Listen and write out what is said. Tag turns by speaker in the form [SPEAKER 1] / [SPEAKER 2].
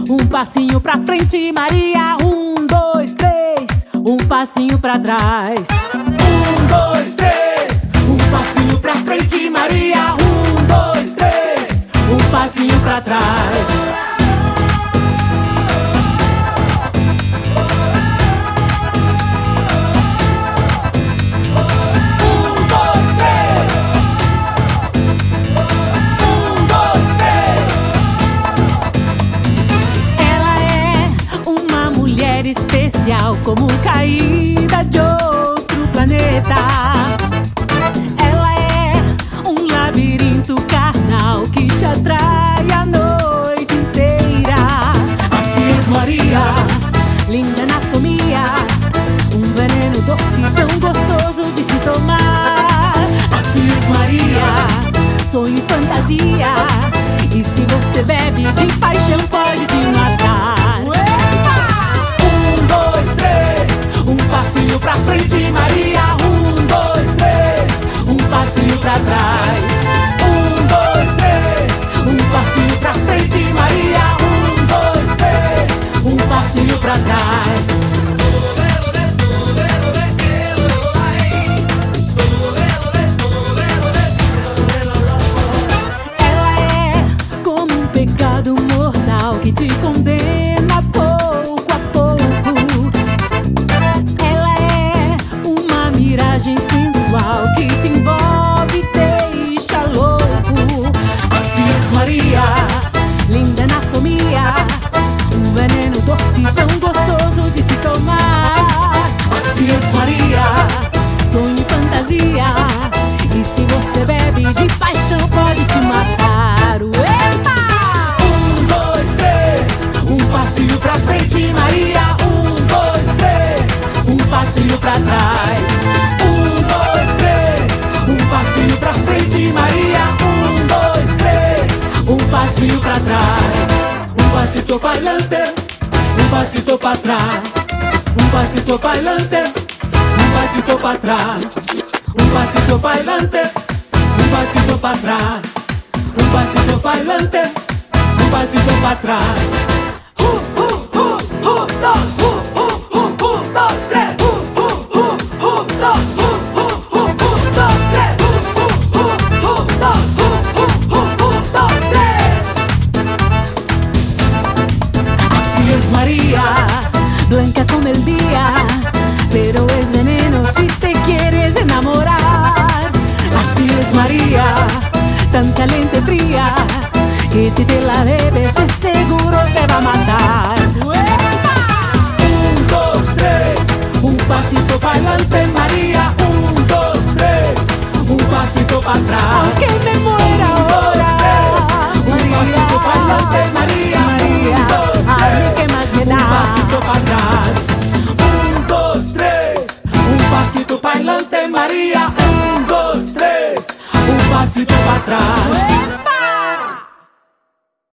[SPEAKER 1] um passinho pra frente, Maria. 1, 2, 3, um passinho pra trás.
[SPEAKER 2] 1, 2, 3, um passinho pra frente, Maria. 1, 2, 3,
[SPEAKER 1] um passinho pra trás. Especial como caída de outro planeta. Ela é um labirinto carnal que te atrai a noite inteira.
[SPEAKER 2] Assim és Maria,
[SPEAKER 1] linda anatomia, um veneno doce tão gostoso de se tomar.
[SPEAKER 2] assim és Maria,
[SPEAKER 1] sonho e fantasia, e se você bebe de paixão pode te matar.
[SPEAKER 2] Passinho pra frente, Maria. 1, 2, 3, um passinho pra trás. 1, 2, 3, um passinho pra frente, Maria. 1, 2, 3, um passinho pra trás.
[SPEAKER 1] Ela é como um pecado mortal que te condena pouco a pouco. Sensual que te envolve e deixa louco.
[SPEAKER 2] Assim és Maria,
[SPEAKER 1] linda anatomia, um veneno doce tão gostoso de se tomar.
[SPEAKER 2] assim és Maria,
[SPEAKER 1] sonho e fantasia, e se você bebe de paixão pode te matar. Epa!
[SPEAKER 2] 1, 2, 3, um passinho pra frente, Maria. 1, 2, 3, um passinho pra trás. Maria, 1, 2, 3, um passinho pra trás. Un pasito pa'lante, un pasito pa' atrás. Un pasito pa'lante, un pasito pa' atrás. Un pasito pa'lante, un pasito pa' atrás. Un pasito pa'lante, un pasito pa' atrás. 1, 2, 3.
[SPEAKER 1] María, blanca como el día, pero es veneno si te quieres enamorar. Así es María, tan caliente fría, que si te la bebes de seguro te va a matar.
[SPEAKER 2] 1, 2, 3, un pasito para adelante, María. 1, 2, 3, un pasito para atrás.
[SPEAKER 1] Aunque me muera ahora,
[SPEAKER 2] 1, 2, 3, un pasito para adelante, María. 1, 2, 3, un pasito para atrás. 1, 2, 3, un pasito para adelante, María. 1, 2, 3, un pasito para atrás.